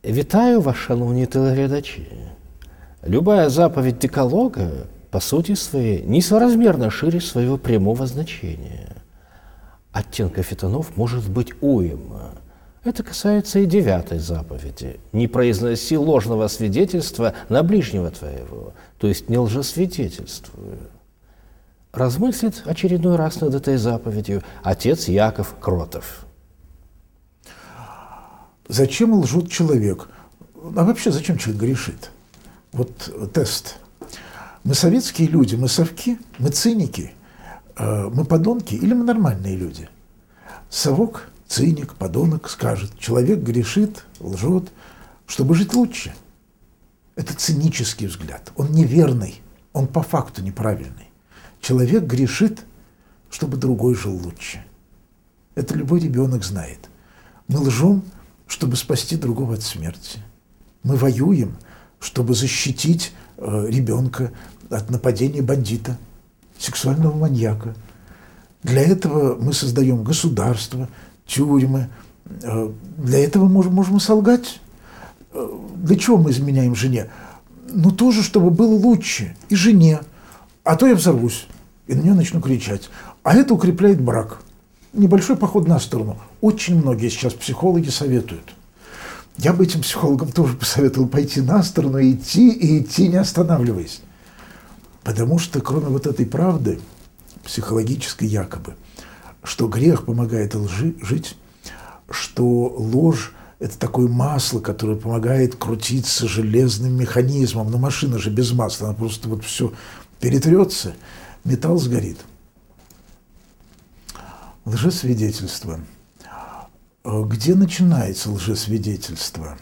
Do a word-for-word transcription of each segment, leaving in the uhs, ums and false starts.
Вітаю вас, шановні телеглядачі. Любая заповедь Декалога, по сути своей, несоразмерно шире своего прямого значения. Оттенков и тонов может быть уйма. Это касается и девятой заповеди. Не произноси ложного свидетельства на ближнего твоего, то есть не лжесвидетельствуй. Размыслит очередной раз над этой заповедью отец Яков Кротов. Зачем лжет человек? А вообще, зачем человек грешит? Вот тест. Мы советские люди, мы совки, мы циники, мы подонки или мы нормальные люди? Совок, циник, подонок скажет, человек грешит, лжет, чтобы жить лучше. Это цинический взгляд. Он неверный, он по факту неправильный. Человек грешит, чтобы другой жил лучше. Это любой ребенок знает. Мы лжем, чтобы спасти другого от смерти. Мы воюем, чтобы защитить э, ребенка от нападения бандита, сексуального маньяка. Для этого мы создаем государство, тюрьмы. Э, для этого мы можем, можем солгать. Э, для чего мы изменяем жене? Ну, тоже, чтобы было лучше и жене. А то я взорвусь, и на нее начну кричать. А это укрепляет брак. Небольшой поход на сторону. Очень многие сейчас психологи советуют. Я бы этим психологам тоже посоветовал пойти на сторону, и идти, и идти, не останавливаясь. Потому что кроме вот этой правды, психологической якобы, что грех помогает лжи жить, что ложь – это такое масло, которое помогает крутиться железным механизмом. Но машина же без масла, она просто вот все перетрется, металл сгорит. Лжесвидетельство. Где начинается лжесвидетельство?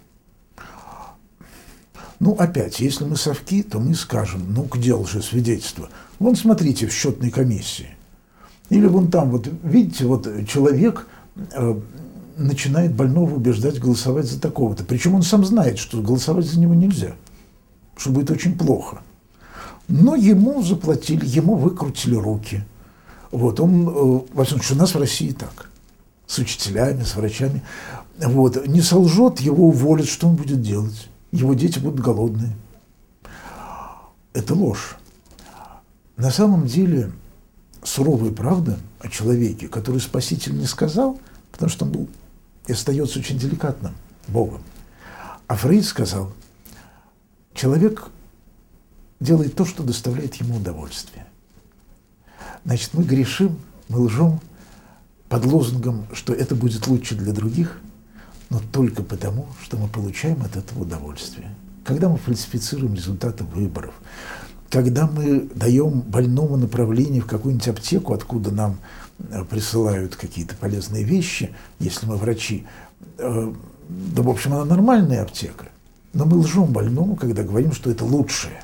Ну, опять, если мы совки, то мы скажем, ну, где лжесвидетельство? Вон, смотрите, в счетной комиссии. Или вон там, вот, видите, вот человек э, начинает больного убеждать голосовать за такого-то. Причем он сам знает, что голосовать за него нельзя, что будет очень плохо. Но ему заплатили, ему выкрутили руки. Вот, он, э, во всяком случае, у нас в России так. С учителями, с врачами. Вот. Не солжет, его уволят, что он будет делать? Его дети будут голодные. Это ложь. На самом деле суровая правда о человеке, который Спаситель не сказал, потому что он был и остается очень деликатным Богом. А Фрейд сказал, человек делает то, что доставляет ему удовольствие. Значит, мы грешим, мы лжем, под лозунгом, что это будет лучше для других, но только потому, что мы получаем от этого удовольствие. Когда мы фальсифицируем результаты выборов, когда мы даем больному направление в какую-нибудь аптеку, откуда нам присылают какие-то полезные вещи, если мы врачи, да, в общем, она нормальная аптека, но мы лжем больному, когда говорим, что это лучшее.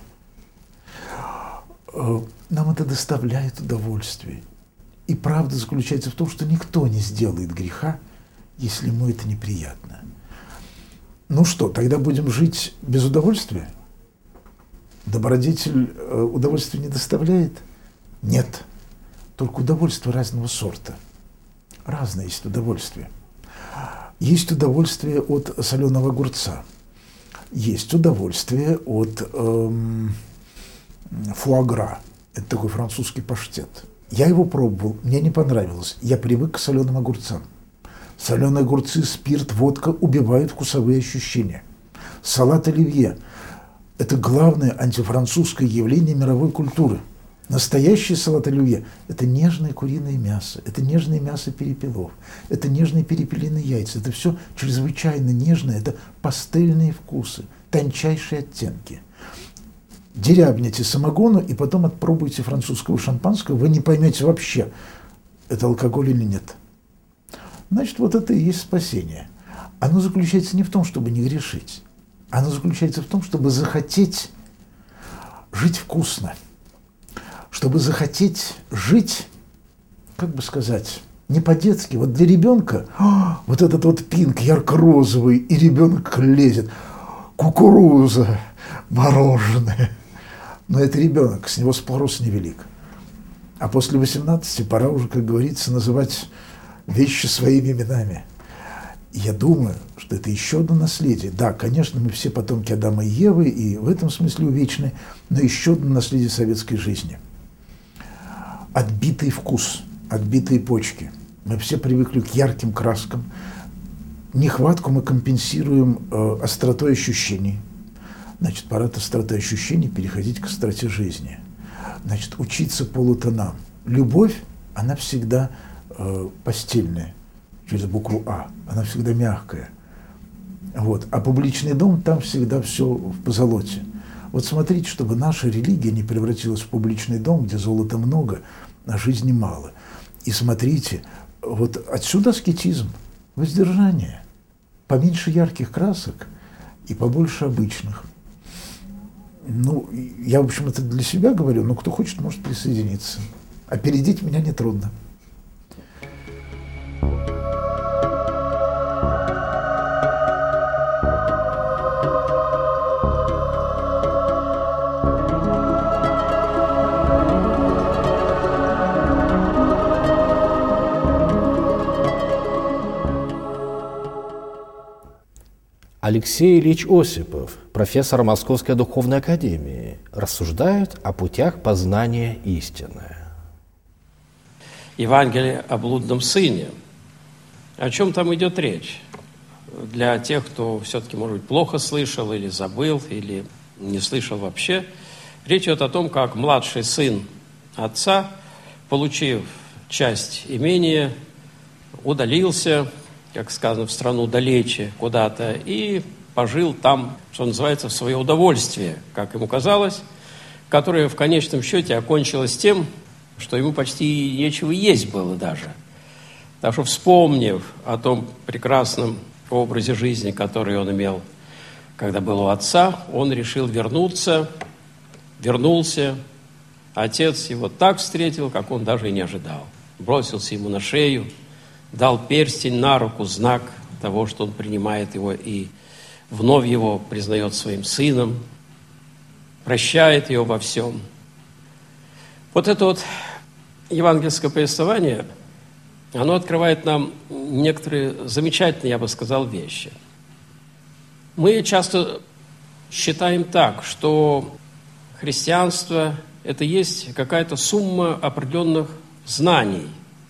Нам это доставляет удовольствие. И правда заключается в том, что никто не сделает греха, если ему это неприятно. Ну что, тогда будем жить без удовольствия? Добродетель удовольствия не доставляет? Нет. Только удовольствие разного сорта. Разное есть удовольствие. Есть удовольствие от соленого огурца. Есть удовольствие от эм, фуагра. Это такой французский паштет. Я его пробовал, мне не понравилось. Я привык к соленым огурцам. Соленые огурцы, спирт, водка убивают вкусовые ощущения. Салат оливье – это главное антифранцузское явление мировой культуры. Настоящий салат оливье – это нежное куриное мясо, это нежное мясо перепелов, это нежные перепелиные яйца. Это все чрезвычайно нежное, это пастельные вкусы, тончайшие оттенки. Дерябните самогону и потом отпробуйте французского шампанского, вы не поймете вообще, это алкоголь или нет. Значит, вот это и есть спасение. Оно заключается не в том, чтобы не грешить. Оно заключается в том, чтобы захотеть жить вкусно. Чтобы захотеть жить, как бы сказать, не по-детски. Вот для ребенка о, вот этот вот пинк ярко-розовый, и ребенок лезет. Кукуруза, мороженое. Но это ребенок, с него спрос невелик. А после восемнадцати пора уже, как говорится, называть вещи своими именами. Я думаю, что это еще одно наследие. Да, конечно, мы все потомки Адама и Евы, и в этом смысле увечны, но еще одно наследие советской жизни. Отбитый вкус, отбитые почки. Мы все привыкли к ярким краскам. Нехватку мы компенсируем э, остротой ощущений. Значит, пора от остроты ощущений переходить к остроте жизни. Значит, учиться полутонам. Любовь, она всегда э, постельная, через букву А. Она всегда мягкая. Вот. А публичный дом, там всегда все в позолоте. Вот смотрите, чтобы наша религия не превратилась в публичный дом, где золота много, а жизни мало. И смотрите, вот отсюда аскетизм, воздержание. Поменьше ярких красок и побольше обычных. Ну, я, в общем, это для себя говорю, но кто хочет, может присоединиться. Опередить меня нетрудно. Алексей Ильич Осипов, профессор Московской духовной академии, рассуждает о путях познания истины. Евангелие о блудном сыне. О чем там идет речь? Для тех, кто все-таки, может быть, плохо слышал или забыл, или не слышал вообще, речь идет о том, как младший сын отца, получив часть имения, удалился, как сказано, в страну далече куда-то, и пожил там, что называется, в свое удовольствие, как ему казалось, которое в конечном счете окончилось тем, что ему почти нечего есть было даже. Так что, вспомнив о том прекрасном образе жизни, который он имел, когда был у отца, он решил вернуться, вернулся. Отец его так встретил, как он даже и не ожидал. Бросился ему на шею, дал перстень на руку, знак того, что он принимает его и вновь его признает своим сыном, прощает его во всем. Вот это вот евангельское повествование, оно открывает нам некоторые замечательные, я бы сказал, вещи. Мы часто считаем так, что христианство – это есть какая-то сумма определенных знаний.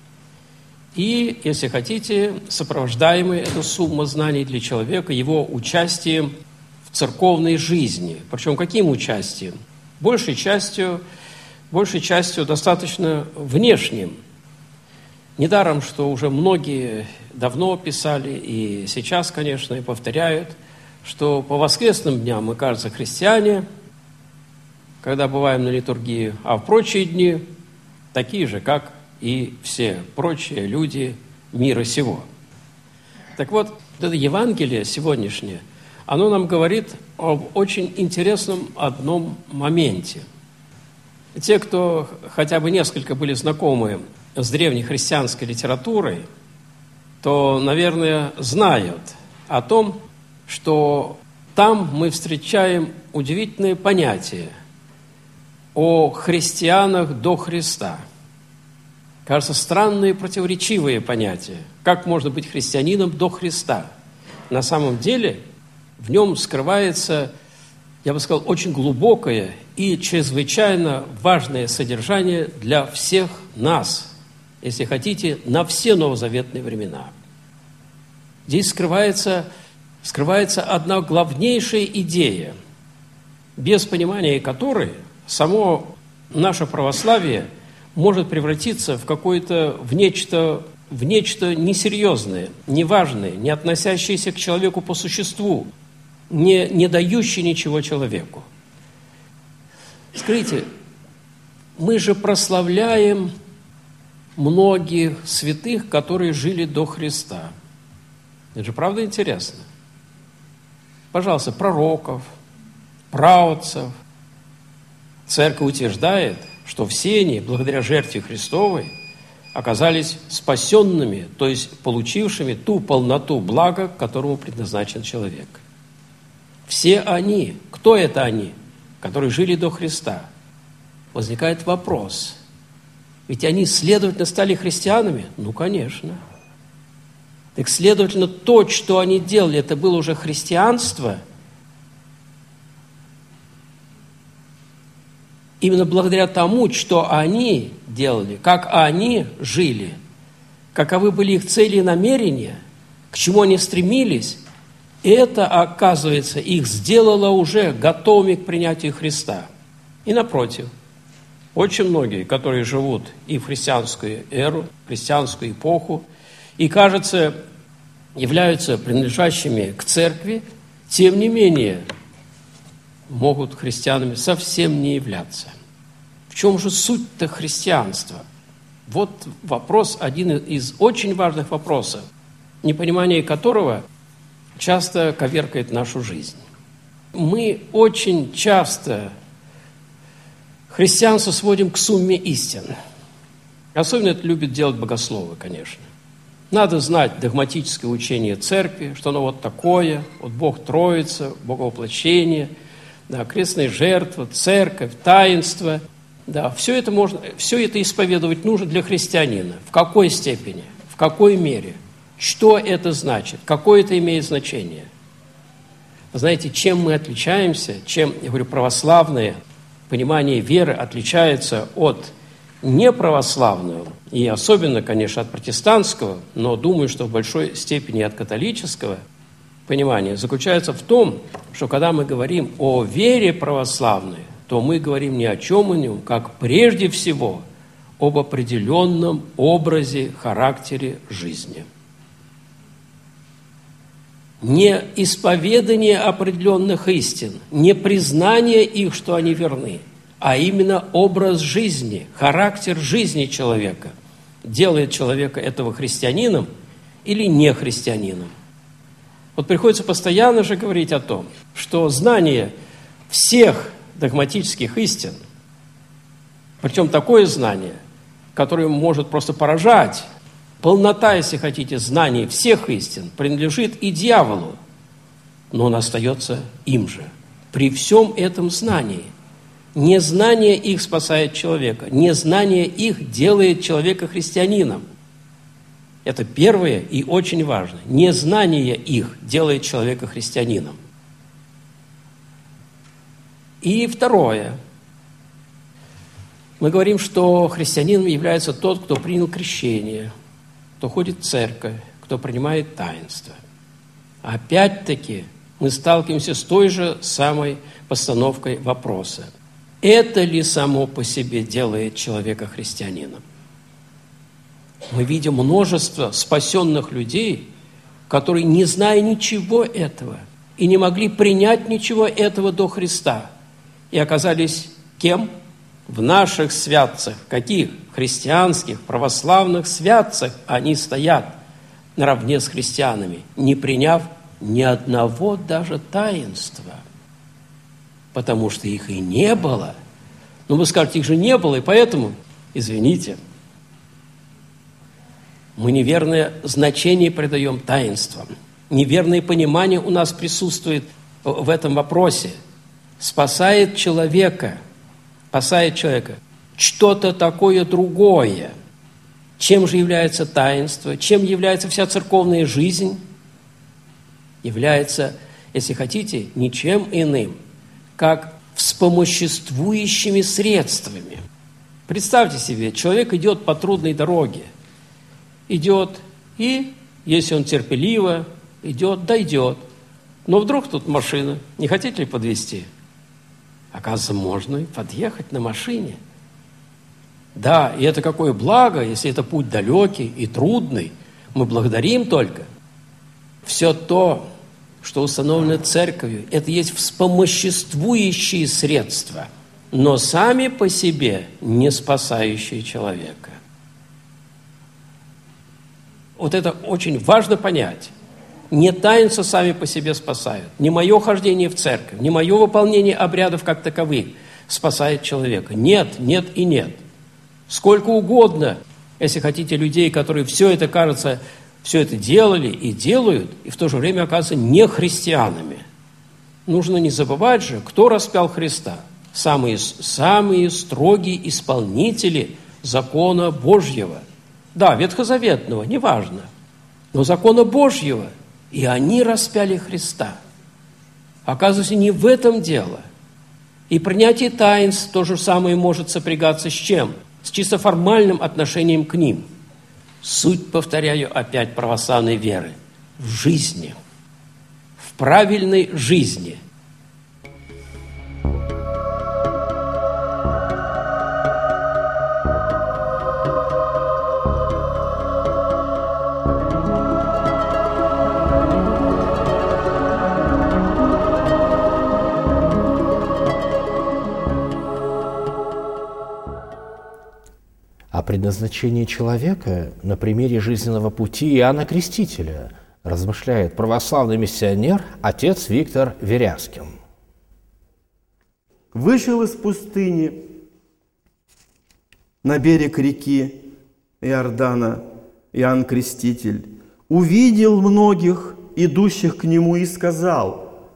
И, если хотите, сопровождаемая эта сумма знаний для человека его участием в церковной жизни. Причем каким участием? Большей частью, большей частью достаточно внешним. Недаром, что уже многие давно писали, и сейчас, конечно, и повторяют, что по воскресным дням мы, кажется, христиане, когда бываем на литургии, а в прочие дни такие же, как и все прочие люди мира сего. Так вот, это Евангелие сегодняшнее, оно нам говорит об очень интересном одном моменте. Те, кто хотя бы несколько были знакомы с древнехристианской литературой, то, наверное, знают о том, что там мы встречаем удивительное понятие о христианах до Христа. Кажется, странные, противоречивые понятия. Как можно быть христианином до Христа? На самом деле в нем скрывается, я бы сказал, очень глубокое и чрезвычайно важное содержание для всех нас, если хотите, на все новозаветные времена. Здесь скрывается, скрывается одна главнейшая идея, без понимания которой само наше православие может превратиться в какое-то, в нечто, в нечто несерьезное, неважное, не относящееся к человеку по существу, не, не дающее ничего человеку. Скажите, мы же прославляем многих святых, которые жили до Христа. Это же правда интересно. Пожалуйста, пророков, праотцев. Церковь утверждает, что все они, благодаря жертве Христовой, оказались спасенными, то есть получившими ту полноту блага, к которому предназначен человек. Все они, кто это они, которые жили до Христа? Возникает вопрос, ведь они, следовательно, стали христианами? Ну, конечно. Так, следовательно, то, что они делали, это было уже христианство. Именно благодаря тому, что они делали, как они жили, каковы были их цели и намерения, к чему они стремились, это, оказывается, их сделало уже готовыми к принятию Христа. И напротив, очень многие, которые живут и в христианскую эру, в христианскую эпоху, и, кажется, являются принадлежащими к церкви, тем не менее, могут христианами совсем не являться. В чем же суть-то христианства? Вот вопрос, один из очень важных вопросов, непонимание которого часто коверкает нашу жизнь. Мы очень часто христианство сводим к сумме истин. Особенно это любят делать богословы, конечно. Надо знать догматическое учение церкви, что оно вот такое, вот Бог Троица, Боговоплощение, да, крестная жертва, церковь, таинство. Да, все это можно, все это исповедовать нужно для христианина. В какой степени, в какой мере, что это значит, какое это имеет значение. Знаете, чем мы отличаемся, чем, я говорю, православное понимание веры отличается от неправославного, и особенно, конечно, от протестантского, но думаю, что в большой степени от католического понимания, заключается в том, что когда мы говорим о вере православной, то мы говорим ни о чем ином, как прежде всего об определенном образе, характере жизни. Не исповедание определенных истин, не признание их, что они верны, а именно образ жизни, характер жизни человека делает человека этого христианином или не христианином. Вот приходится постоянно же говорить о том, что знание всех догматических истин, причем такое знание, которое может просто поражать, полнота, если хотите, знаний всех истин принадлежит и дьяволу, но он остается им же. При всем этом знании незнание их спасает человека, незнание их делает человека христианином. Это первое и очень важно. Незнание их делает человека христианином. И второе. Мы говорим, что христианином является тот, кто принял крещение, кто ходит в церковь, кто принимает таинство. Опять-таки мы сталкиваемся с той же самой постановкой вопроса. Это ли само по себе делает человека христианином? Мы видим множество спасенных людей, которые, не зная ничего этого, и не могли принять ничего этого до Христа, и оказались кем? В наших святцах. Каких? Христианских, православных святцах они стоят наравне с христианами, не приняв ни одного даже таинства. Потому что их и не было. Ну, вы скажете, их же не было, и поэтому, извините, мы неверное значение придаем таинствам. Неверное понимание у нас присутствует в этом вопросе. Спасает человека, спасает человека что-то такое другое. Чем же является таинство? Чем является вся церковная жизнь? Является, если хотите, ничем иным, как вспомоществующими средствами. Представьте себе, человек идет по трудной дороге, идет, и, если он терпеливо идет, дойдет. Но вдруг тут машина, не хотите ли подвезти? Оказывается, можно и подъехать на машине. Да, и это какое благо, если это путь далекий и трудный. Мы благодарим только. Все то, что установлено церковью, это есть вспомоществующие средства, но сами по себе не спасающие человека. Вот это очень важно понять. Не таинства сами по себе спасают. Не мое хождение в церковь, не мое выполнение обрядов как таковых спасает человека. Нет, нет и нет. Сколько угодно, если хотите, людей, которые все это, кажется, все это делали и делают, и в то же время оказываются не христианами. Нужно не забывать же, кто распял Христа. Самые, самые строгие исполнители закона Божьего. Да, ветхозаветного, неважно. но закона Божьего, и они распяли Христа. Оказывается, не в этом дело. И принятие таинств то же самое может сопрягаться с чем? С чисто формальным отношением к ним. Суть, повторяю, опять православной веры в жизни, в правильной жизни. О предназначении человека на примере жизненного пути Иоанна Крестителя размышляет православный миссионер отец Виктор Верязкин. Вышел из пустыни на берег реки Иордана Иоанн Креститель, увидел многих, идущих к нему, и сказал: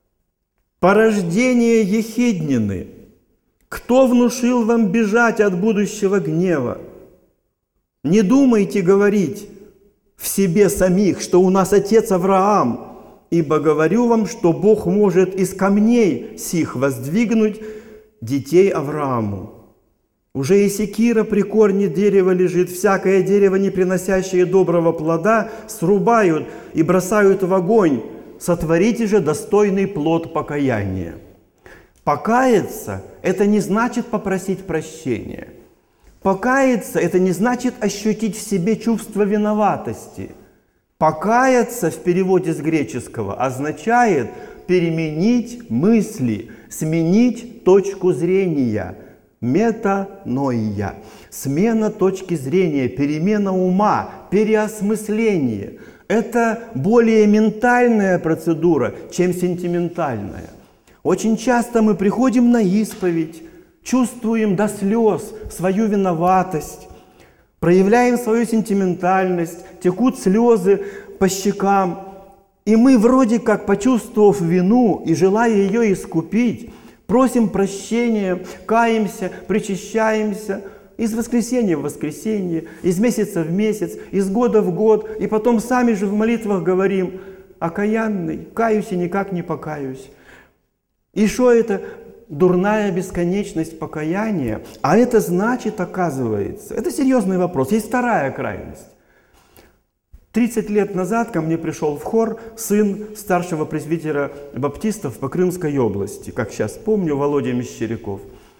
«Порождение ехиднины, кто внушил вам бежать от будущего гнева? Не думайте говорить в себе самих, что у нас отец Авраам, ибо говорю вам, что Бог может из камней сих воздвигнуть детей Аврааму. Уже и секира при корне дерева лежит, всякое дерево, не приносящее доброго плода, срубают и бросают в огонь. Сотворите же достойный плод покаяния». Покаяться – это не значит попросить прощения. Покаяться – это не значит ощутить в себе чувство виноватости. Покаяться в переводе с греческого означает переменить мысли, сменить точку зрения. Метаноия. Смена точки зрения, перемена ума, переосмысление. Это более ментальная процедура, чем сентиментальная. Очень часто мы приходим на исповедь, чувствуем до слез свою виноватость, проявляем свою сентиментальность, текут слезы по щекам, и мы вроде как, почувствовав вину и желая ее искупить, просим прощения, каемся, причащаемся из воскресенья в воскресенье, из месяца в месяц, из года в год, и потом сами же в молитвах говорим: «Окаянный, каюсь и никак не покаюсь». И что это? Дурная бесконечность покаяния. А это значит, оказывается, это серьезный вопрос. Есть вторая крайность. тридцать лет назад ко мне пришел в хор сын старшего пресвитера баптистов по Крымской области, как сейчас помню, Володя Мещеряков.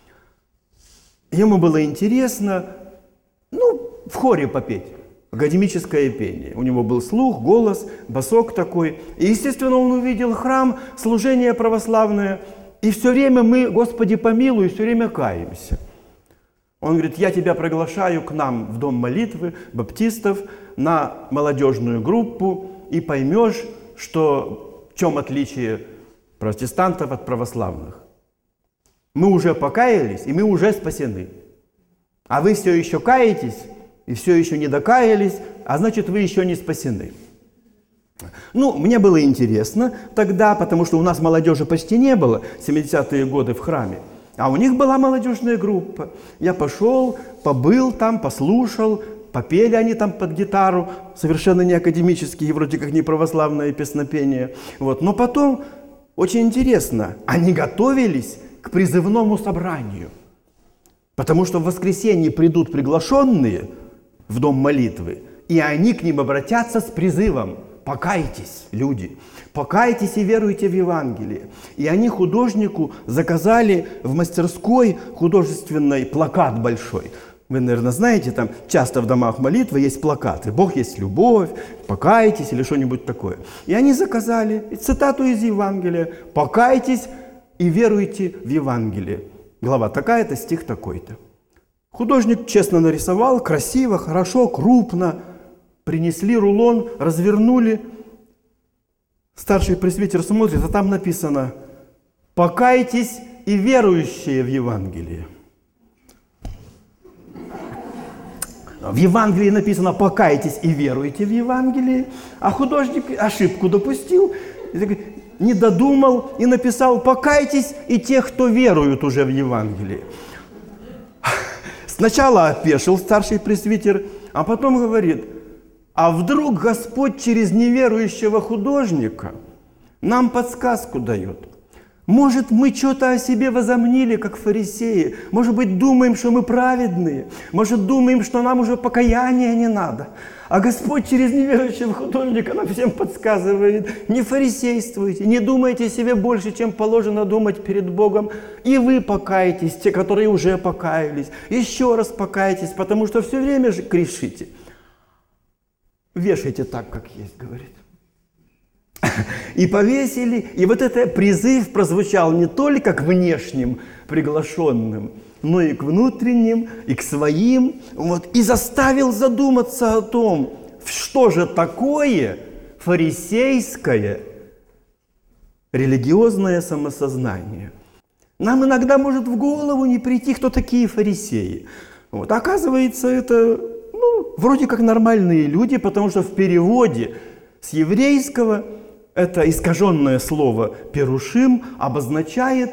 Ему было интересно, ну, в хоре попеть, академическое пение. У него был слух, голос, басок такой. И, естественно, он увидел храм, служение православное. И все время мы, Господи помилуй, все время каемся. Он говорит: я тебя приглашаю к нам в дом молитвы баптистов на молодежную группу, и поймешь, что в чем отличие протестантов от православных. Мы уже покаялись, и мы уже спасены. А вы все еще каетесь, и все еще не докаялись, а значит, вы еще не спасены. Ну, мне было интересно тогда, потому что у нас молодежи почти не было, семидесятые годы в храме. А у них была молодежная группа. Я пошел, побыл там, послушал, попели они там под гитару, совершенно не академические, вроде как не православное песнопение. Вот. Но потом, очень интересно, они готовились к призывному собранию. Потому что в воскресенье придут приглашенные в дом молитвы, и они к ним обратятся с призывом: покайтесь, люди, покайтесь и веруйте в Евангелие. И они художнику заказали в мастерской художественный плакат большой. Вы, наверное, знаете, там часто в домах молитвы есть плакаты: «Бог есть любовь», «Покайтесь» или что-нибудь такое. И они заказали цитату из Евангелия: «Покайтесь и веруйте в Евангелие». Глава такая-то, стих такой-то. Художник честно нарисовал, красиво, хорошо, крупно. Принесли рулон, развернули. Старший пресвитер смотрит, а там написано: «Покайтесь и верующие в Евангелие». В Евангелии написано: «Покайтесь и веруйте в Евангелие», а художник ошибку допустил, не додумал и написал: «Покайтесь и тех, кто веруют уже в Евангелие». Сначала опешил старший пресвитер, а потом говорит: А вдруг Господь через неверующего художника нам подсказку дает? Может, мы что-то о себе возомнили, как фарисеи? Может быть, думаем, что мы праведные? Может, думаем, что нам уже покаяния не надо? А Господь через неверующего художника нам всем подсказывает: не фарисействуйте, не думайте о себе больше, чем положено думать перед Богом. И вы покаетесь, те, которые уже покаялись. Еще раз покайтесь, потому что все время же грешите. Вешайте так, как есть, говорит. И повесили, и вот этот призыв прозвучал не только к внешним приглашенным, но и к внутренним, и к своим, вот, и заставил задуматься о том, что же такое фарисейское религиозное самосознание. Нам иногда может в голову не прийти, кто такие фарисеи. Вот, оказывается, это ну, вроде как нормальные люди, потому что в переводе с еврейского это искаженное слово «перушим» обозначает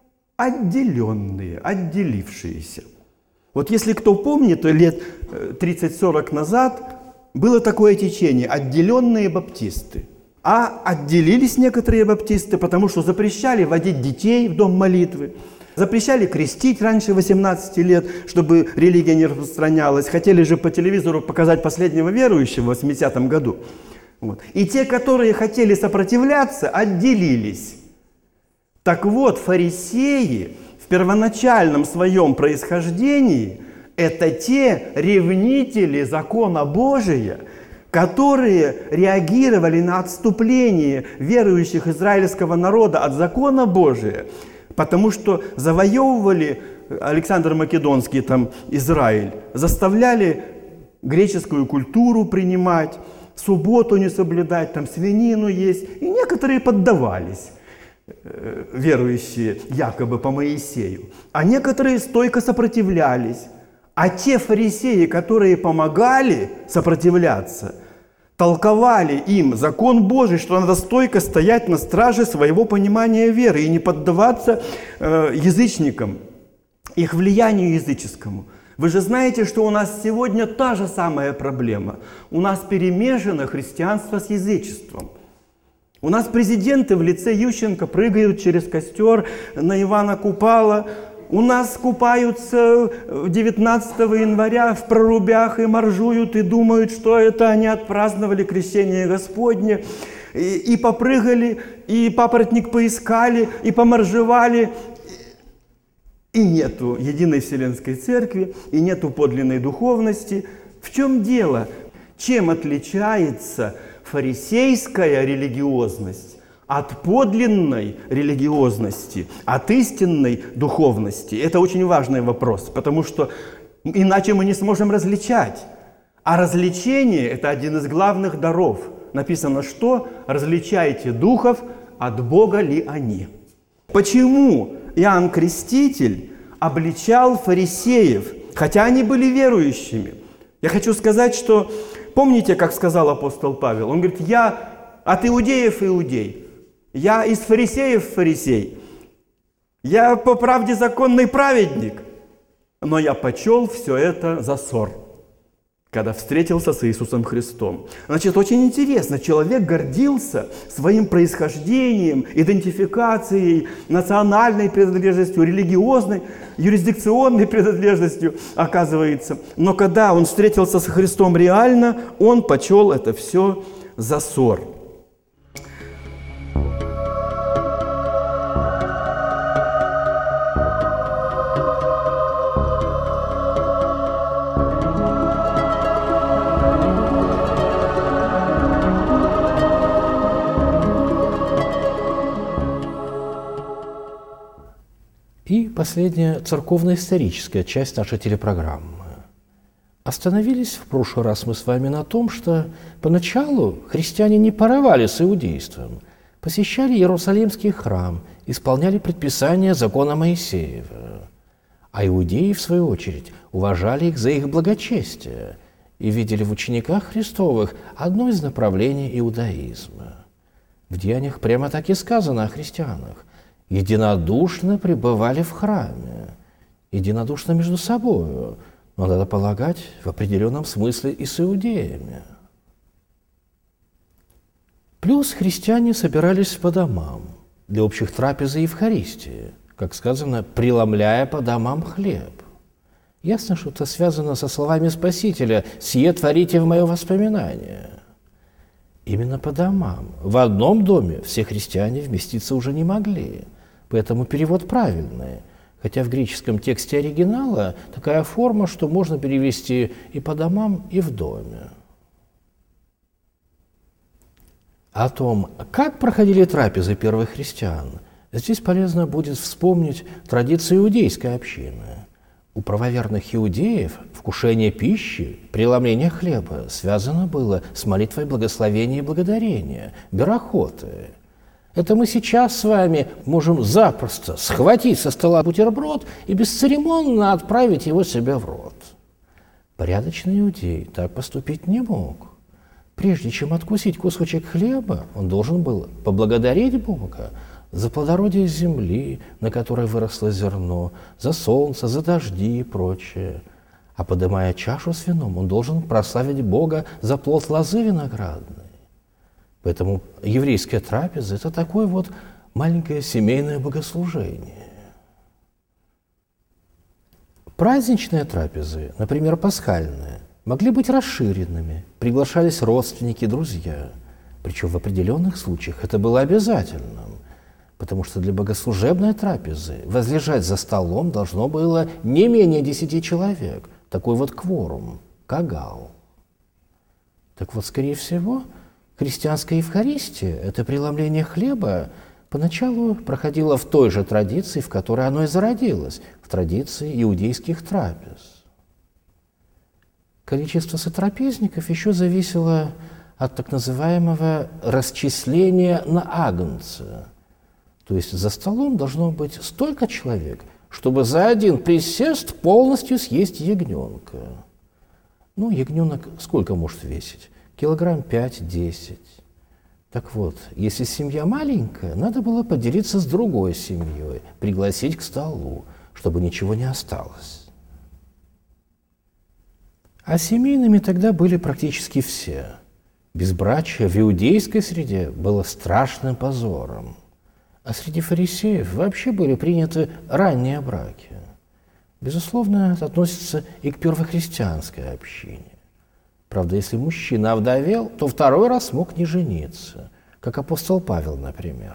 отделенные, отделившиеся. Вот если кто помнит, то лет тридцать-сорок назад было такое течение «отделенные баптисты». А отделились некоторые баптисты, потому что запрещали водить детей в дом молитвы, запрещали крестить раньше восемнадцати лет, чтобы религия не распространялась. Хотели же по телевизору показать последнего верующего в восьмидесятом году. Вот. И те, которые хотели сопротивляться, отделились. Так вот, фарисеи в первоначальном своем происхождении – это те ревнители закона Божия, которые реагировали на отступление верующих израильского народа от закона Божия, потому что завоевывали Александр Македонский, там, Израиль, заставляли греческую культуру принимать, субботу не соблюдать, там свинину есть. И некоторые поддавались, верующие якобы по Моисею. А некоторые стойко сопротивлялись. А те фарисеи, которые помогали сопротивляться, толковали им закон Божий, что надо стойко стоять на страже своего понимания веры и не поддаваться э, язычникам, их влиянию языческому. Вы же знаете, что у нас сегодня та же самая проблема. У нас перемешано христианство с язычеством. У нас президенты в лице Ющенко прыгают через костер на Ивана Купала. У нас купаются девятнадцатого января в прорубях и моржуют, и думают, что это они отпраздновали крещение Господне. И, и попрыгали, и папоротник поискали, и поморжевали. И нету единой Вселенской Церкви, и нету подлинной духовности. В чем дело? Чем отличается фарисейская религиозность от подлинной религиозности, от истинной духовности? Это очень важный вопрос, потому что иначе мы не сможем различать. А различение – это один из главных даров. Написано, что «различайте духов, от Бога ли они». Почему Иоанн Креститель обличал фарисеев, хотя они были верующими? Я хочу сказать, что, помните, как сказал апостол Павел? Он говорит: я от иудеев иудей, я из фарисеев фарисей, я по правде законный праведник, но я почел все это за ссор, когда встретился с Иисусом Христом. Значит, очень интересно, человек гордился своим происхождением, идентификацией, национальной принадлежностью, религиозной, юрисдикционной принадлежностью, оказывается. Но когда он встретился с Христом реально, он почел это все за ссор. И последняя церковно-историческая часть нашей телепрограммы. Остановились в прошлый раз мы с вами на том, что поначалу христиане не порывали с иудейством, посещали Иерусалимский храм, исполняли предписания закона Моисеева. А иудеи, в свою очередь, уважали их за их благочестие и видели в учениках Христовых одно из направлений иудаизма. В Деяниях прямо так и сказано о христианах. Единодушно пребывали в храме, единодушно между собой, но, надо полагать, в определенном смысле и с иудеями. Плюс христиане собирались по домам для общих трапез и Евхаристии, как сказано, преломляя по домам хлеб. Ясно, что это связано со словами Спасителя «Сие творите в мое воспоминание». Именно по домам. В одном доме все христиане вместиться уже не могли, поэтому перевод правильный. Хотя в греческом тексте оригинала такая форма, что можно перевести и по домам, и в доме. О том, как проходили трапезы первых христиан, здесь полезно будет вспомнить традиции иудейской общины. У правоверных иудеев вкушение пищи, преломление хлеба связано было с молитвой благословения и благодарения, берахоты. Это мы сейчас с вами можем запросто схватить со стола бутерброд и бесцеремонно отправить его себе в рот. Порядочный иудей так поступить не мог. Прежде чем откусить кусочек хлеба, он должен был поблагодарить Бога за плодородие земли, на которой выросло зерно, за солнце, за дожди и прочее. А подымая чашу с вином, он должен прославить Бога за плод лозы виноградной. Поэтому еврейская трапеза – это такое вот маленькое семейное богослужение. Праздничные трапезы, например, пасхальные, могли быть расширенными, приглашались родственники, друзья. Причем в определенных случаях это было обязательным, потому что для богослужебной трапезы возлежать за столом должно было не менее десяти человек, такой вот кворум, кагал. Так вот, скорее всего, христианская Евхаристия, это преломление хлеба, поначалу проходило в той же традиции, в которой оно и зародилось, в традиции иудейских трапез. Количество сотрапезников еще зависело от так называемого расчисления на агнца. То есть за столом должно быть столько человек, чтобы за один присест полностью съесть ягненка. Ну, ягненок сколько может весить? Килограмм пять-десять. Так вот, если семья маленькая, надо было поделиться с другой семьей, пригласить к столу, чтобы ничего не осталось. А семейными тогда были практически все. Безбрачие в иудейской среде было страшным позором. А среди фарисеев вообще были приняты ранние браки. Безусловно, это относится и к первохристианской общине. Правда, если мужчина овдовел, то второй раз мог не жениться, как апостол Павел, например.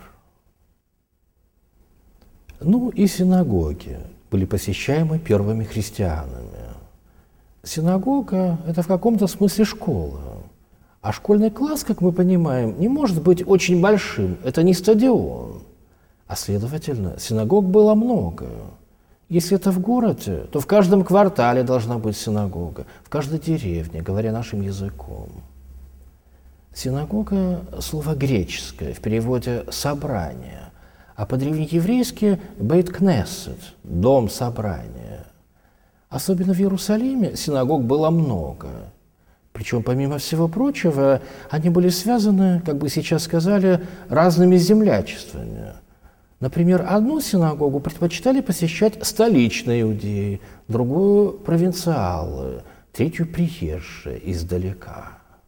Ну и синагоги были посещаемы первыми христианами. Синагога – это в каком-то смысле школа. А школьный класс, как мы понимаем, не может быть очень большим. Это не стадион. А следовательно, синагог было много. Если это в городе, то в каждом квартале должна быть синагога, в каждой деревне, говоря нашим языком. Синагога – слово греческое, в переводе «собрание», а по-древнееврейски «бейт-кнессет» – «дом собрания». Особенно в Иерусалиме синагог было много. Причем, помимо всего прочего, они были связаны, как бы сейчас сказали, разными землячествами. Например, одну синагогу предпочитали посещать столичные иудеи, другую – провинциалы, третью – приезжие издалека.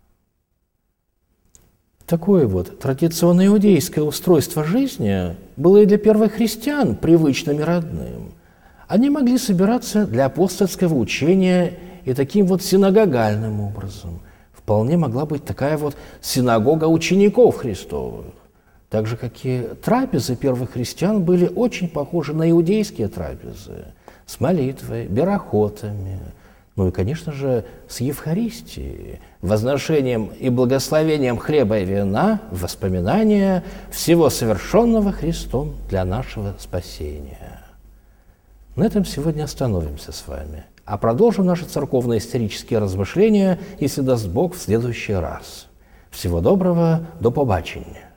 Такое вот традиционное иудейское устройство жизни было и для первых христиан привычным и родным. Они могли собираться для апостольского учения и таким вот синагогальным образом. Вполне могла быть такая вот синагога учеников Христовых. Так же, как и трапезы первых христиан были очень похожи на иудейские трапезы, с молитвой, берахотами, ну и, конечно же, с Евхаристией, возношением и благословением хлеба и вина в воспоминание всего совершенного Христом для нашего спасения. На этом сегодня остановимся с вами, а продолжим наши церковно-исторические размышления, если даст Бог, в следующий раз. Всего доброго, до побачення.